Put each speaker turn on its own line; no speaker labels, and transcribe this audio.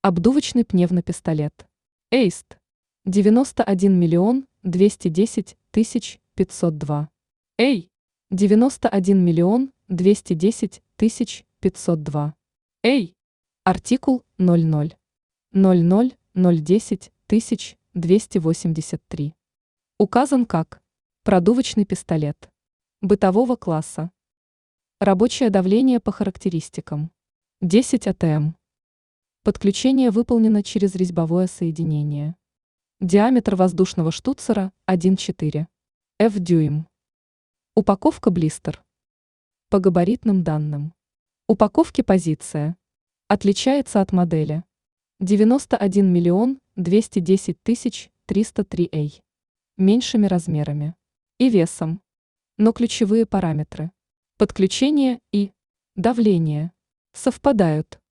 Обдувочный пневмопистолет. Эйст. 91 миллион 210 тысяч 502. Эй. 91 миллион 210 тысяч 502. Эй. Артикул 00. 00 010 тысяч 283. Указан как продувочный пистолет бытового класса. Рабочее давление по характеристикам 10 атм. Подключение выполнено через резьбовое соединение. Диаметр воздушного штуцера 1,4 f дюйм. Упаковка блистер. По габаритным данным. Упаковки позиция. Отличается от модели. 91 миллион 210 тысяч 303 эй. Меньшими размерами и весом. Но ключевые параметры подключение и давление совпадают.